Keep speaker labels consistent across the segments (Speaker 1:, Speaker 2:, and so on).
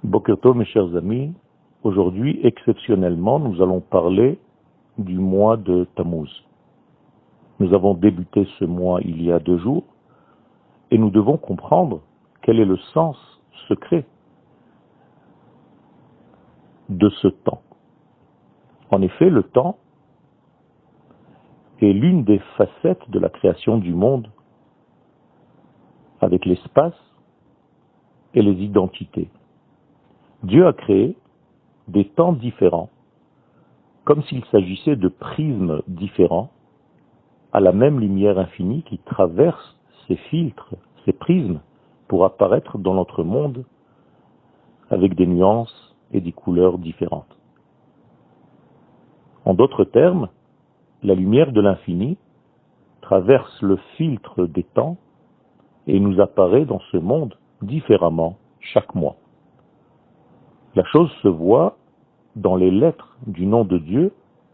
Speaker 1: Boker Tov, mes chers amis, aujourd'hui, exceptionnellement, nous allons parler du mois de Tammuz. Nous avons débuté ce mois il y a 2 jours et nous devons comprendre quel est le sens secret de ce temps. En effet, le temps est l'une des facettes de la création du monde avec l'espace et les identités. Dieu a créé des temps différents, comme s'il s'agissait de prismes différents, à la même lumière infinie qui traverse ces filtres, ces prismes, pour apparaître dans notre monde avec des nuances et des couleurs différentes. En d'autres termes, la lumière de l'infini traverse le filtre des temps et nous apparaît dans ce monde différemment chaque mois. La chose se voit dans les lettres du nom de Dieu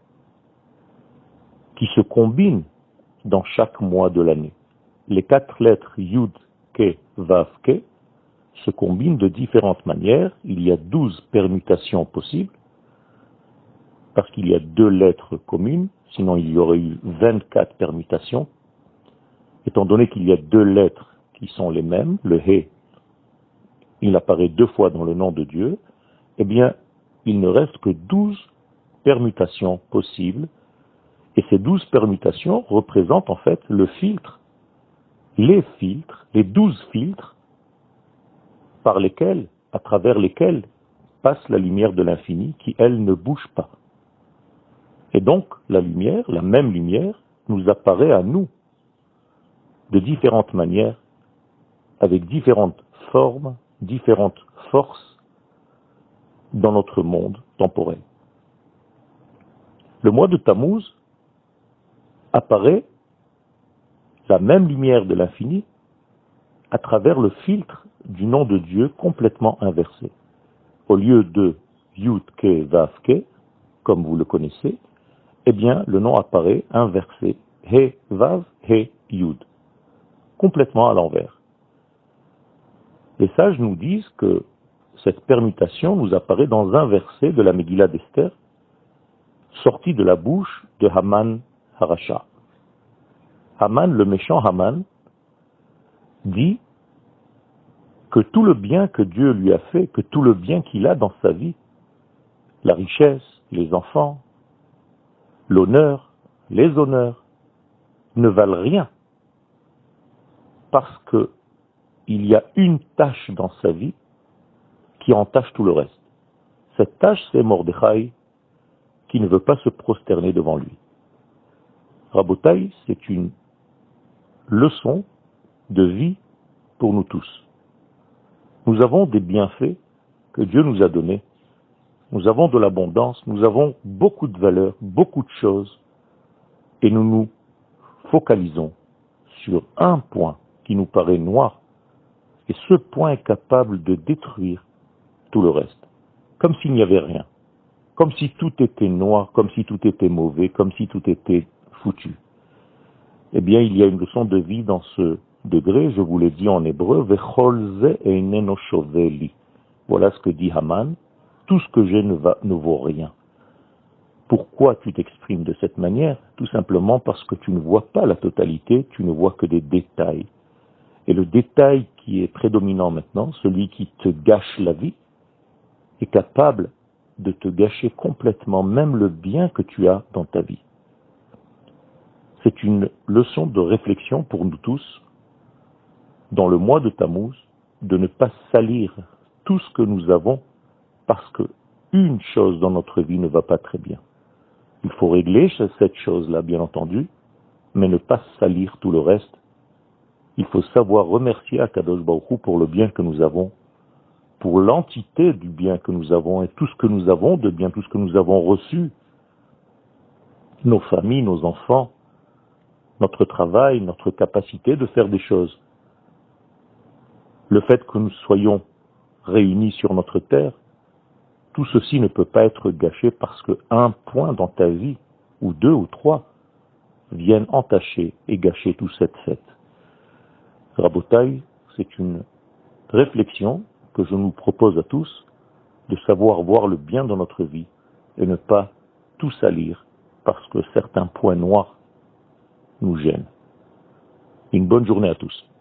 Speaker 1: qui se combinent dans chaque mois de l'année. Les 4 lettres Yud, Ke, Vav, Ke se combinent de différentes manières. Il y a 12 permutations possibles parce qu'il y a 2 lettres communes, sinon il y aurait eu 24 permutations. Étant donné qu'il y a 2 lettres qui sont les mêmes, le He, il apparaît 2 fois dans le nom de Dieu, eh bien, il ne reste que 12 permutations possibles, et ces 12 permutations représentent en fait le filtre, les 12 filtres par lesquels, à travers lesquels passe la lumière de l'infini qui, elle, ne bouge pas. Et donc, la lumière, la même lumière, nous apparaît à nous de différentes manières, avec différentes formes, différentes forces, dans notre monde temporel. Le mois de Tammuz apparaît la même lumière de l'infini à travers le filtre du nom de Dieu complètement inversé. Au lieu de Yud Ke Vav Ke, comme vous le connaissez, eh bien le nom apparaît inversé, He Vav He Yud, complètement à l'envers. Les sages nous disent que cette permutation nous apparaît dans un verset de la Megillah d'Esther, sorti de la bouche de Haman Harasha. Haman, le méchant Haman, dit que tout le bien que Dieu lui a fait, que tout le bien qu'il a dans sa vie, la richesse, les enfants, l'honneur, les honneurs, ne valent rien parce que il y a une tâche dans sa vie qui entache tout le reste. Cette tâche, c'est Mordechai, qui ne veut pas se prosterner devant lui. Rabotai, c'est une leçon de vie pour nous tous. Nous avons des bienfaits que Dieu nous a donnés. Nous avons de l'abondance, nous avons beaucoup de valeurs, beaucoup de choses, et nous nous focalisons sur un point qui nous paraît noir, et ce point est capable de détruire tout le reste, comme s'il n'y avait rien, comme si tout était noir, comme si tout était mauvais, comme si tout était foutu. Eh bien, il y a une leçon de vie dans ce degré, je vous l'ai dit en hébreu, Vechol ze eineno shoveli. Voilà ce que dit Haman, tout ce que j'ai ne vaut rien. Pourquoi tu t'exprimes de cette manière? Tout simplement parce que tu ne vois pas la totalité, tu ne vois que des détails. Et le détail qui est prédominant maintenant, celui qui te gâche la vie, est capable de te gâcher complètement même le bien que tu as dans ta vie. C'est une leçon de réflexion pour nous tous, dans le mois de Tammuz, de ne pas salir tout ce que nous avons parce que une chose dans notre vie ne va pas très bien. Il faut régler cette chose-là, bien entendu, mais ne pas salir tout le reste. Il faut savoir remercier Akadosh Baruch Hu pour le bien que nous avons, pour l'entité du bien que nous avons et tout ce que nous avons de bien, tout ce que nous avons reçu, nos familles, nos enfants, notre travail, notre capacité de faire des choses. Le fait que nous soyons réunis sur notre terre, tout ceci ne peut pas être gâché parce qu'un point dans ta vie, ou 2 ou 3, viennent entacher et gâcher toute cette fête. Rabotai, c'est une réflexion que je nous propose à tous de savoir voir le bien dans notre vie et ne pas tout salir parce que certains points noirs nous gênent. Une bonne journée à tous.